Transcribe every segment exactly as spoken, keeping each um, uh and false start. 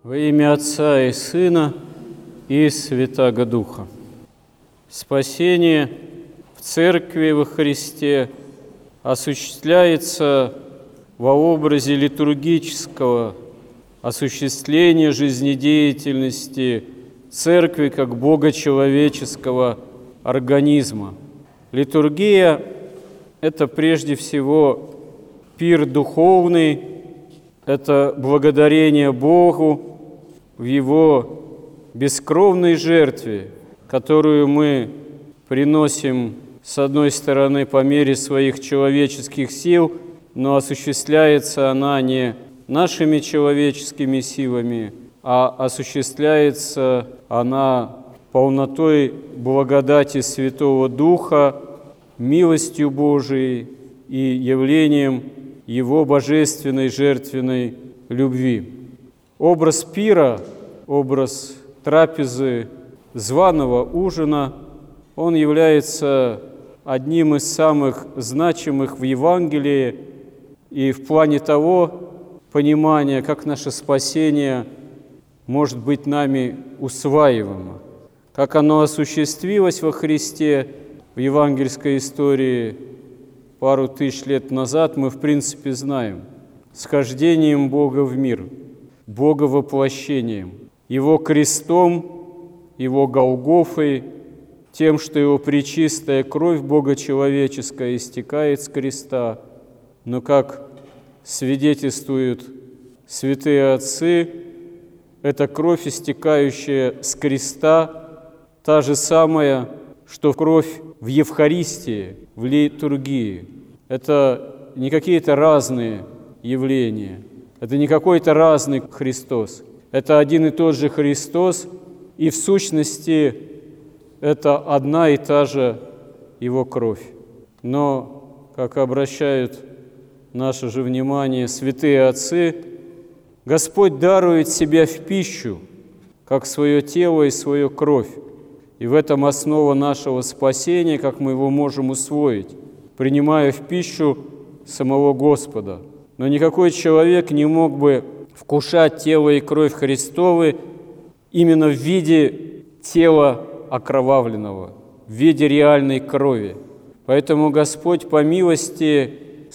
Во имя Отца и Сына и Святаго Духа. Спасение в Церкви во Христе осуществляется во образе литургического осуществления жизнедеятельности Церкви как богочеловеческого организма. Литургия – это прежде всего пир духовный, это благодарение Богу в Его бескровной жертве, которую мы приносим, с одной стороны, по мере своих человеческих сил, но осуществляется она не нашими человеческими силами, а осуществляется она полнотой благодати Святого Духа, милостью Божией и явлением Его божественной жертвенной любви. Образ пира, образ трапезы, званого ужина, он является одним из самых значимых в Евангелии и в плане того понимания, как наше спасение может быть нами усваиваемо, как оно осуществилось во Христе в евангельской истории пару тысяч лет назад, мы в принципе знаем. Схождением Бога в мир, Бога воплощением, Его крестом, Его Голгофой, тем, что Его пречистая кровь богочеловеческая истекает с креста. Но, как свидетельствуют святые отцы, эта кровь, истекающая с креста, та же самая, что кровь в Евхаристии, в литургии. Это не какие-то разные явления, это не какой-то разный Христос. Это один и тот же Христос, и в сущности это одна и та же Его кровь. Но, как обращают наше же внимание святые отцы, Господь дарует себя в пищу, как свое тело и свою кровь. И в этом основа нашего спасения, как мы его можем усвоить, принимая в пищу самого Господа. Но никакой человек не мог бы вкушать тело и кровь Христовы именно в виде тела окровавленного, в виде реальной крови. Поэтому Господь по милости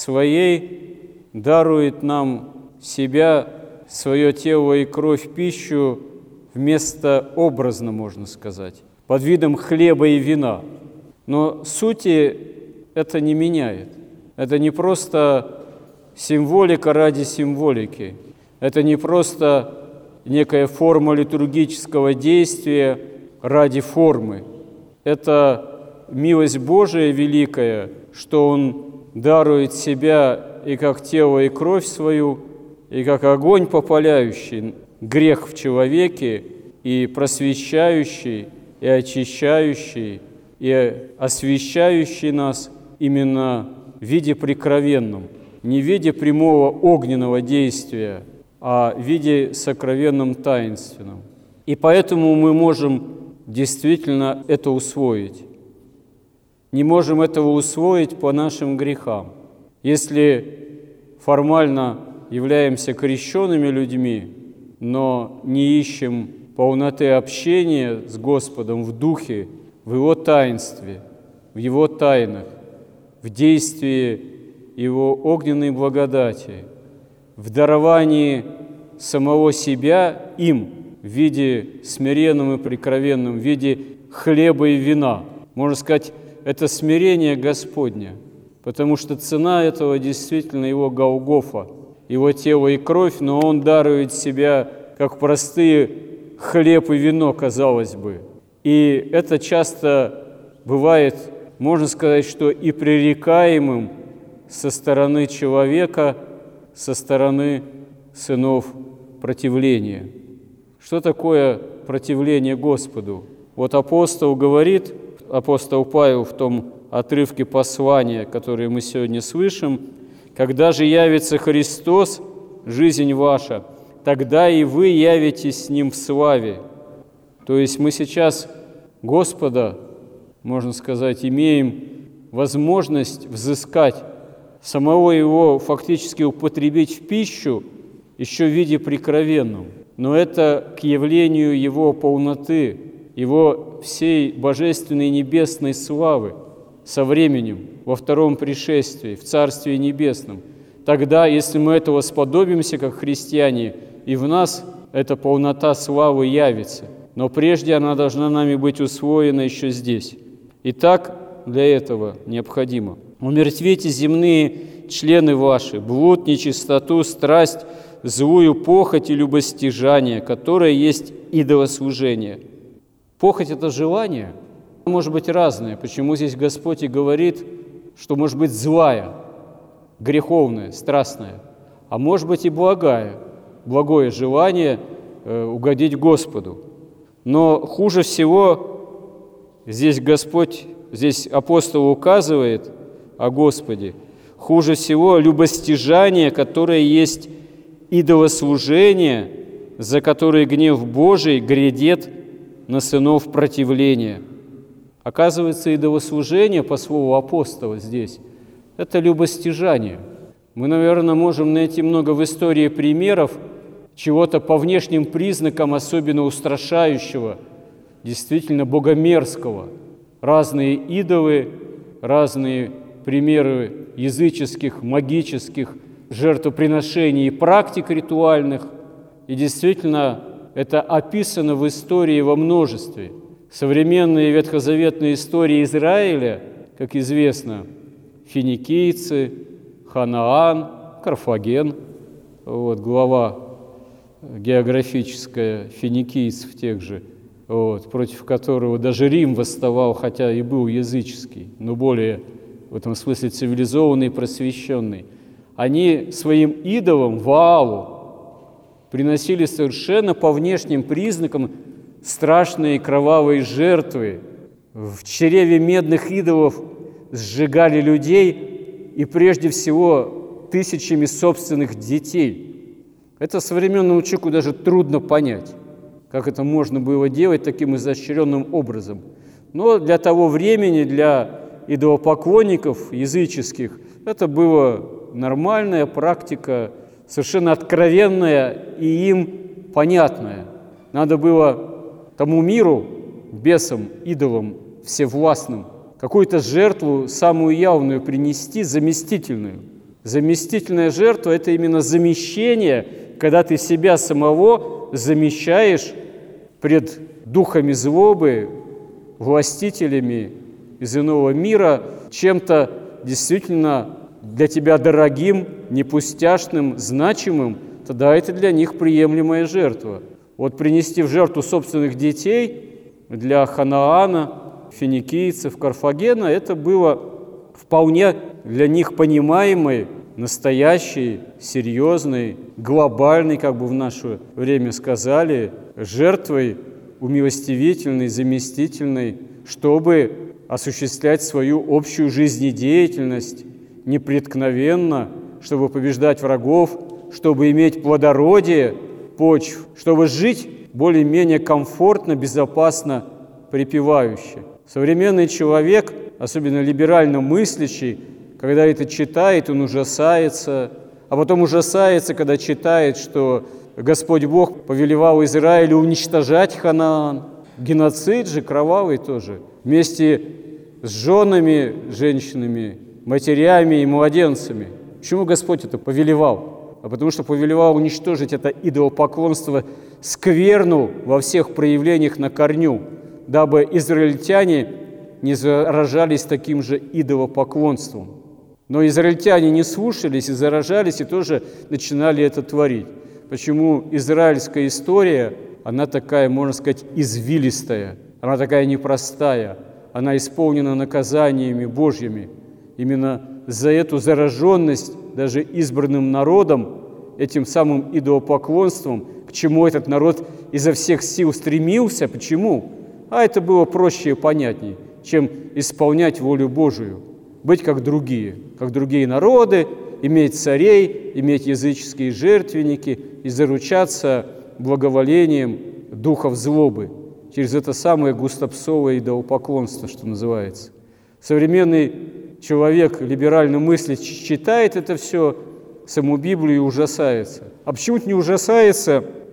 Своей дарует нам себя, свое тело и кровь в пищу вместо образно, можно сказать, под видом хлеба и вина. Но сути это не меняет. Это не просто символика ради символики. Это не просто некая форма литургического действия ради формы. Это милость Божия великая, что Он дарует себя и как тело, и кровь свою, и как огонь попаляющий грех в человеке, и просвещающий, и очищающий, и освящающий нас именно в виде прикровенном, не в виде прямого огненного действия, а в виде сокровенном таинственном. И поэтому мы можем действительно это усвоить. Не можем этого усвоить по нашим грехам. Если формально являемся крещенными людьми, но не ищем полноты общения с Господом в Духе, в Его таинстве, в Его тайнах, в действии Его огненной благодати, в даровании самого себя им в виде смиренном и прикровенном, в виде хлеба и вина. Можно сказать, это смирение Господня, потому что цена этого действительно Его Голгофа, Его тело и кровь, но Он дарует себя как простые хлеб и вино, казалось бы. И это часто бывает, можно сказать, что и пререкаемым со стороны человека, со стороны сынов противления. Что такое противление Господу? Вот апостол говорит, апостол Павел в том отрывке послания, который мы сегодня слышим: «Когда же явится Христос, жизнь ваша, тогда и вы явитесь с Ним в славе». То есть мы сейчас Господа, можно сказать, имеем возможность взыскать, самого Его фактически употребить в пищу еще в виде прикровенном. но это к явлению Его полноты, Его всей божественной небесной славы со временем, во втором пришествии, в Царстве Небесном. Тогда, если мы этого сподобимся, как христиане, и в нас эта полнота славы явится. Но прежде она должна нами быть усвоена еще здесь. Итак, для этого необходимо умертвите земные члены ваши, блуд, нечистоту, страсть, злую похоть и любостяжание, которое есть идолослужение. Похоть – это желание, может быть разное. Почему здесь Господь и говорит, что может быть злая, греховная, страстная, а может быть и благая, благое желание э, угодить Господу. Но хуже всего здесь Господь, здесь апостол указывает о Господе, хуже всего любостяжание, которое есть идолослужение, за которое гнев Божий грядет на сынов противления. Оказывается, идолослужение, по слову апостола здесь, это любостяжание. Мы, наверное, можем найти много в истории примеров чего-то по внешним признакам особенно устрашающего, действительно богомерзкого. Разные идолы, разные примеры языческих, магических жертвоприношений и практик ритуальных. И действительно, это описано в истории во множестве. Современные ветхозаветные истории Израиля, как известно, финикийцы, Ханаан, Карфаген, вот, глава географическая финикийцев тех же, вот, против которого даже Рим восставал, хотя и был языческий, но более в этом смысле цивилизованный и просвещенный. Они своим идолам, Ваалу, приносили совершенно по внешним признакам страшные кровавые жертвы. В чреве медных идолов сжигали людей и прежде всего тысячами собственных детей. Это современному человеку даже трудно понять, как это можно было делать таким изощренным образом. Но для того времени, для идолопоклонников языческих, это была нормальная практика, совершенно откровенная и им понятная. Надо было тому миру, бесам, идолам всевластным, какую-то жертву самую явную принести, заместительную. Заместительная жертва – это именно замещение, когда ты себя самого замещаешь пред духами злобы, властителями из иного мира, чем-то действительно для тебя дорогим, непустяшным, значимым, тогда это для них приемлемая жертва. Вот принести в жертву собственных детей для Ханаана, финикийцев, Карфагена, это было вполне для них понимаемой, настоящей, серьезной, глобальной, как бы в наше время сказали, жертвой умилостивительной, заместительной, чтобы осуществлять свою общую жизнедеятельность непреткновенно, чтобы побеждать врагов, чтобы иметь плодородие почв, чтобы жить более-менее комфортно, безопасно, припевающе. Современный человек, особенно либерально мыслящий, когда это читает, он ужасается, а потом ужасается, когда читает, что Господь Бог повелевал Израилю уничтожать Ханаан. Геноцид же кровавый тоже. Вместе с женами, женщинами, матерями и младенцами. Почему Господь это повелевал? А потому что повелевал уничтожить это идолопоклонство, скверну во всех проявлениях на корню, дабы израильтяне не заражались таким же идолопоклонством. Но израильтяне не слушались и заражались, и тоже начинали это творить. Почему израильская история, она такая, можно сказать, извилистая, она такая непростая, она исполнена наказаниями Божьими. Именно за эту зараженность даже избранным народом, этим самым идолопоклонством, к чему этот народ изо всех сил стремился. Почему? А это было проще и понятнее, чем исполнять волю Божию, быть как другие, как другие народы, иметь царей, иметь языческие жертвенники и заручаться благоволением духов злобы через это самое густопсовое идолопоклонство, что называется. Современный человек, либерально мыслящий, читает это все, саму Библию и ужасается. А почему-то не ужасается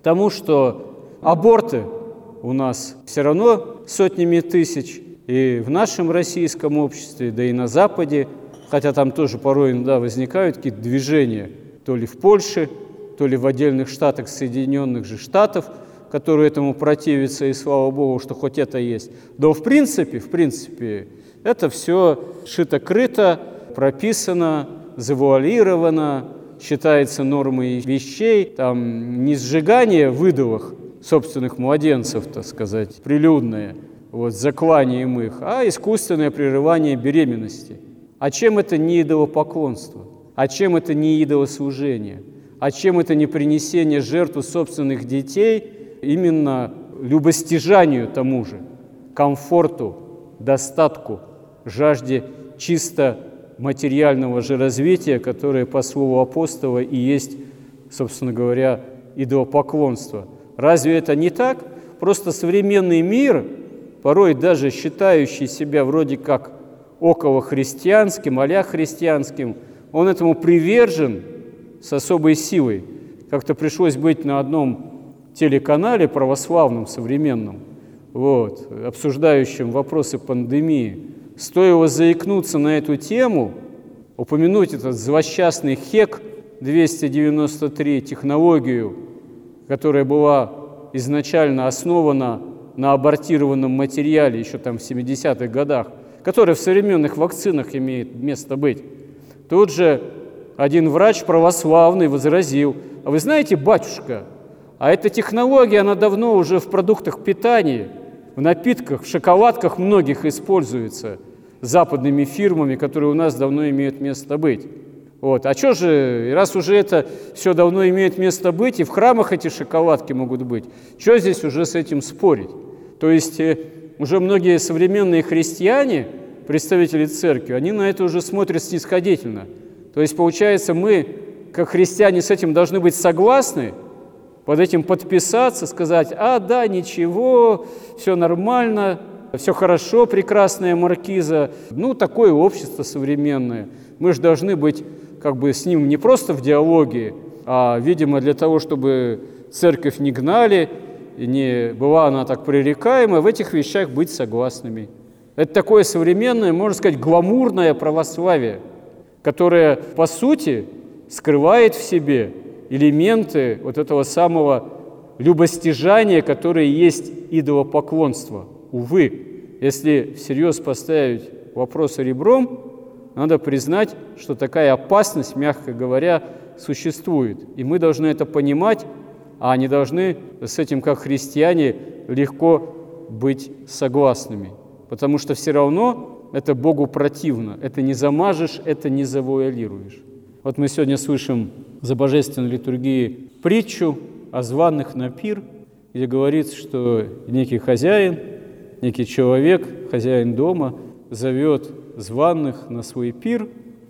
тому, что аборты у нас все равно сотнями тысяч, и в нашем российском обществе, да и на Западе, хотя там тоже порой иногда возникают какие-то движения, то ли в Польше, то ли в отдельных штатах Соединенных же Штатов, которые этому противятся, и слава Богу, что хоть это есть. Но в принципе, в принципе, это все шито-крыто, прописано, завуалировано, считается нормой вещей, там не сжигание в идолах собственных младенцев, так сказать, прилюдное, вот, закланием их, а искусственное прерывание беременности. А чем это не идолопоклонство? А чем это не идолослужение? А чем это не принесение жертвы собственных детей именно любостяжанию тому же, комфорту, достатку, жажде чисто материального же развития, которое, по слову апостола, и есть, собственно говоря, идолопоклонство. Разве это не так? Просто современный мир, порой даже считающий себя вроде как околохристианским, а-ля христианским, он этому привержен с особой силой. Как-то пришлось быть на одном телеканале православном, современном, вот, обсуждающем вопросы пандемии. Стоило заикнуться на эту тему, упомянуть этот злосчастный ХЕК двести девяносто три, технологию, которая была изначально основана на абортированном материале еще там в семидесятых годах, которая в современных вакцинах имеет место быть. Тут же один врач православный возразил: а вы знаете, батюшка, а эта технология, она давно уже в продуктах питания, в напитках, в шоколадках многих используется западными фирмами, которые у нас давно имеют место быть. Вот. А что же, раз уже это все давно имеет место быть, и в храмах эти шоколадки могут быть, что здесь уже с этим спорить? То есть э, уже многие современные христиане, представители церкви, они на это уже смотрят снисходительно. То есть, получается, мы, как христиане, с этим должны быть согласны, под этим подписаться, сказать: а, да, ничего, все нормально, все хорошо, прекрасная маркиза. Ну, такое общество современное. Мы же должны быть как бы с ним не просто в диалоге, а, видимо, для того, чтобы церковь не гнали, и не была она так пререкаема, в этих вещах быть согласными. Это такое современное, можно сказать, гламурное православие, которое, по сути, скрывает в себе элементы вот этого самого любостяжания, которое есть идолопоклонство. Увы, если всерьез поставить вопрос ребром, надо признать, что такая опасность, мягко говоря, существует. И мы должны это понимать, а не должны с этим, как христиане, легко быть согласными. Потому что все равно это Богу противно. Это не замажешь, это не завуалируешь. Вот мы сегодня слышим за божественной литургии притчу о званых на пир, где говорится, что некий хозяин, некий человек, хозяин дома, зовет званых на свой пир,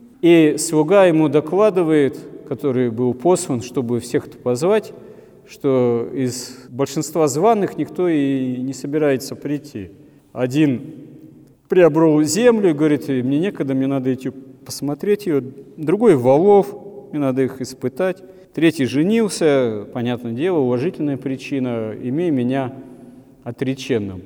и слуга ему докладывает, который был послан, чтобы всех-то позвать, что из большинства званых никто и не собирается прийти. Один приобрел землю и говорит: мне некогда, мне надо идти посмотреть ее. Другой волов, мне надо их испытать. Третий женился, понятное дело, уважительная причина, имей меня отреченным.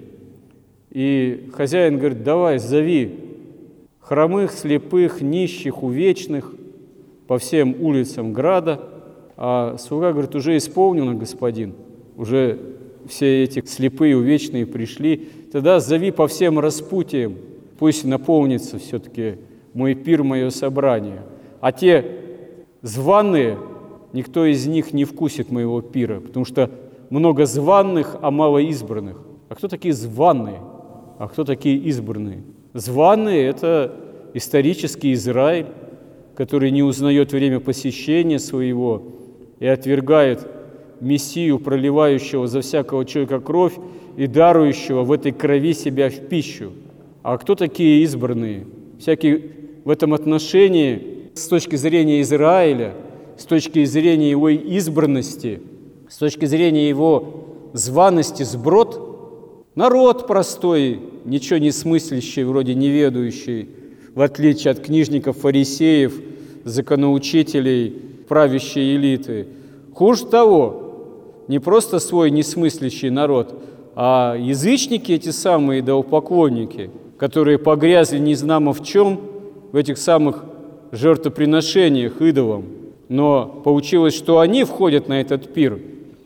И хозяин говорит: давай, зови хромых, слепых, нищих, увечных по всем улицам града. А слуга говорит: уже исполнено, господин, уже все эти слепые, увечные пришли. Тогда зови по всем распутиям, пусть наполнится все-таки мой пир, мое собрание. А те званые, никто из них не вкусит моего пира, потому что много званых, а мало избранных. А кто такие званые? А кто такие избранные? Званые – это исторический Израиль, который не узнает время посещения своего и отвергает Мессию, проливающего за всякого человека кровь и дарующего в этой крови себя в пищу. А кто такие избранные? Всякие в этом отношении, с точки зрения Израиля, с точки зрения его избранности, с точки зрения его званости, сброд, народ простой, ничего не смыслящий, вроде неведающий, в отличие от книжников, фарисеев, законоучителей, правящей элиты. Хуже того, не просто свой несмыслящий народ, а язычники, эти самые идолопоклонники, которые погрязли незнамо в чем, в этих самых жертвоприношениях идолам. Но получилось, что они входят на этот пир,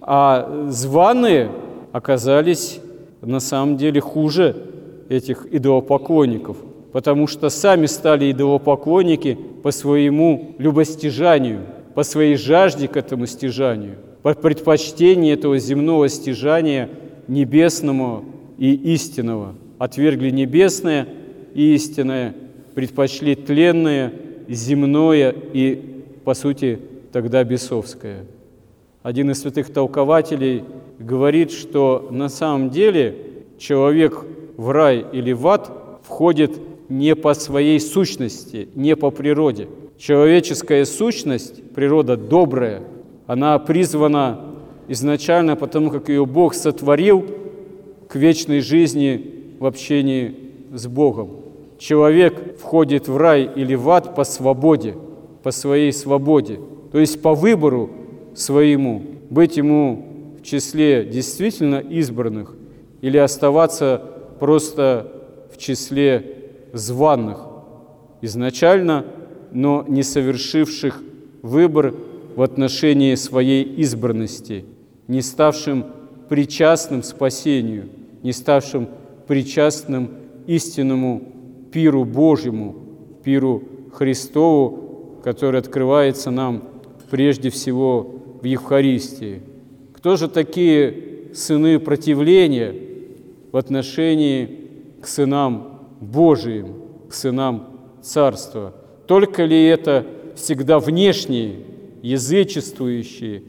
а званые оказались на самом деле хуже этих идолопоклонников, потому что сами стали идолопоклонники по своему любостяжанию, по своей жажде к этому стяжанию, по предпочтению этого земного стяжания небесному и истинного. Отвергли небесное и истинное, предпочли тленное, земное и, по сути, тогда бесовское. Один из святых толкователей говорит, что на самом деле человек в рай или в ад входит не по своей сущности, не по природе. Человеческая сущность, природа добрая, она призвана изначально потому, как ее Бог сотворил к вечной жизни в общении с Богом. Человек входит в рай или в ад по свободе, по своей свободе, то есть по выбору своему, быть ему в числе действительно избранных или оставаться просто в числе званых изначально, но не совершивших выбор в отношении своей избранности, не ставшим причастным спасению, не ставшим причастным истинному пиру Божьему, пиру Христову, который открывается нам прежде всего в Евхаристии. Кто же такие сыны противления в отношении к сынам Божиим, к сынам Царства? Только ли это всегда внешние, язычествующие,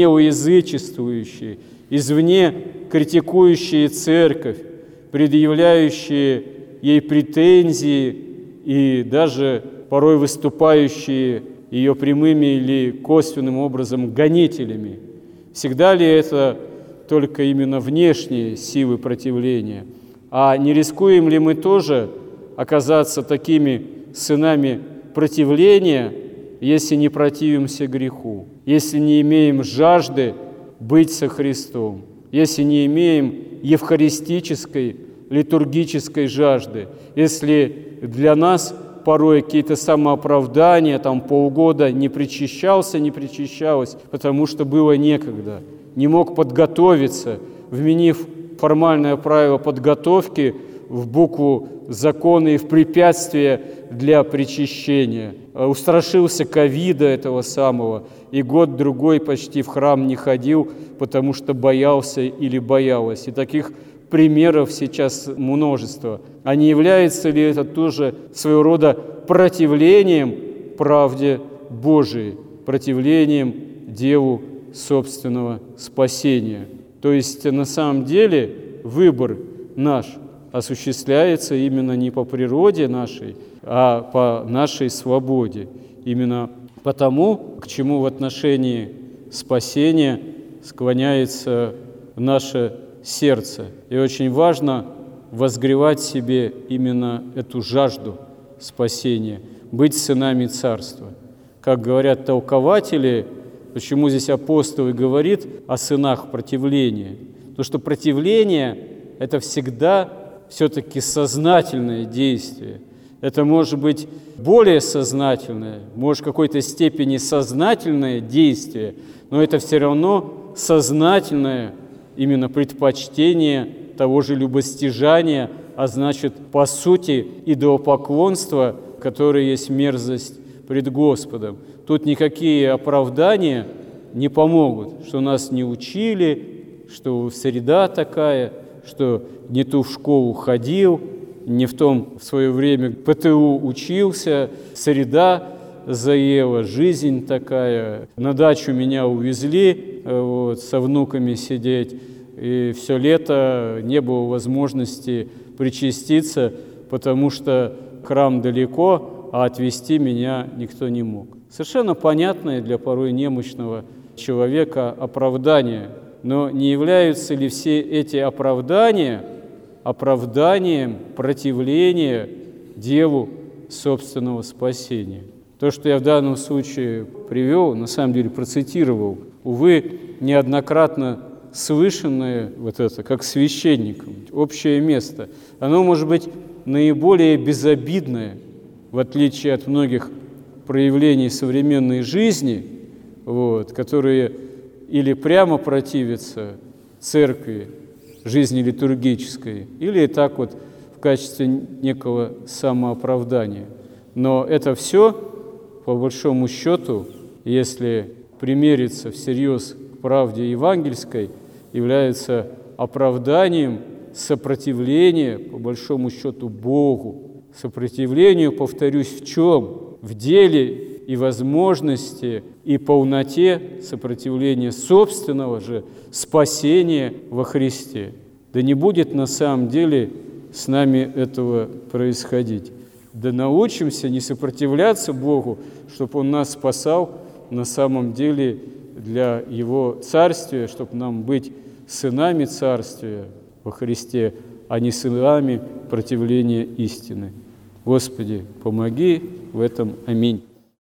неоязычествующие, извне критикующие церковь, предъявляющие ей претензии и даже порой выступающие ее прямыми или косвенным образом гонителями? Всегда ли это только именно внешние силы противления? А не рискуем ли мы тоже оказаться такими сынами противления, если не противимся греху, если не имеем жажды быть со Христом, если не имеем евхаристической, литургической жажды, если для нас порой какие-то самооправдания, там полгода не причащался, не причащалась, потому что было некогда, не мог подготовиться, вменив формальное правило подготовки в букву закона и в препятствие для причащения. Устрашился ковида этого самого, и год-другой почти в храм не ходил, потому что боялся или боялась. И таких примеров сейчас множество. А не является ли это тоже своего рода противлением правде Божией, противлением делу собственного спасения? То есть на самом деле выбор наш осуществляется именно не по природе нашей, а по нашей свободе. Именно потому, к чему в отношении спасения склоняется наше сердце. И очень важно возгревать в себе именно эту жажду спасения, быть сынами Царства. Как говорят толкователи, почему здесь апостол и говорит о сынах противления? Потому что противление – это всегда все-таки сознательное действие. Это может быть более сознательное, может в какой-то степени сознательное действие, но это все равно сознательное именно предпочтение того же любостяжания, а значит, по сути, идолопоклонство, которое есть мерзость пред Господом. Тут никакие оправдания не помогут, что нас не учили, что среда такая, что не ту в школу ходил, не в том в свое время ПТУ учился, среда заела, жизнь такая. На дачу меня увезли, вот, со внуками сидеть, и все лето не было возможности причаститься, потому что храм далеко, а отвезти меня никто не мог. Совершенно понятное для порой немощного человека оправдание, но не являются ли все эти оправдания оправданием противления делу собственного спасения? То, что я в данном случае привел, на самом деле процитировал, увы, неоднократно слышанное, вот это, как священникам, общее место, оно может быть наиболее безобидное, в отличие от многих проявлений современной жизни, вот, которые или прямо противятся церкви, жизни литургической, или так вот в качестве некого самооправдания. Но это все, по большому счету, если примериться всерьез к правде евангельской, является оправданием сопротивления, по большому счету, Богу. Сопротивлению, повторюсь, в чем? В деле и возможности, и полноте сопротивления собственного же спасения во Христе. Да не будет на самом деле с нами этого происходить. Да научимся не сопротивляться Богу, чтобы Он нас спасал на самом деле для Его Царствия, чтобы нам быть сынами Царствия во Христе, а не сынами противления истины. Господи, помоги в этом. Аминь.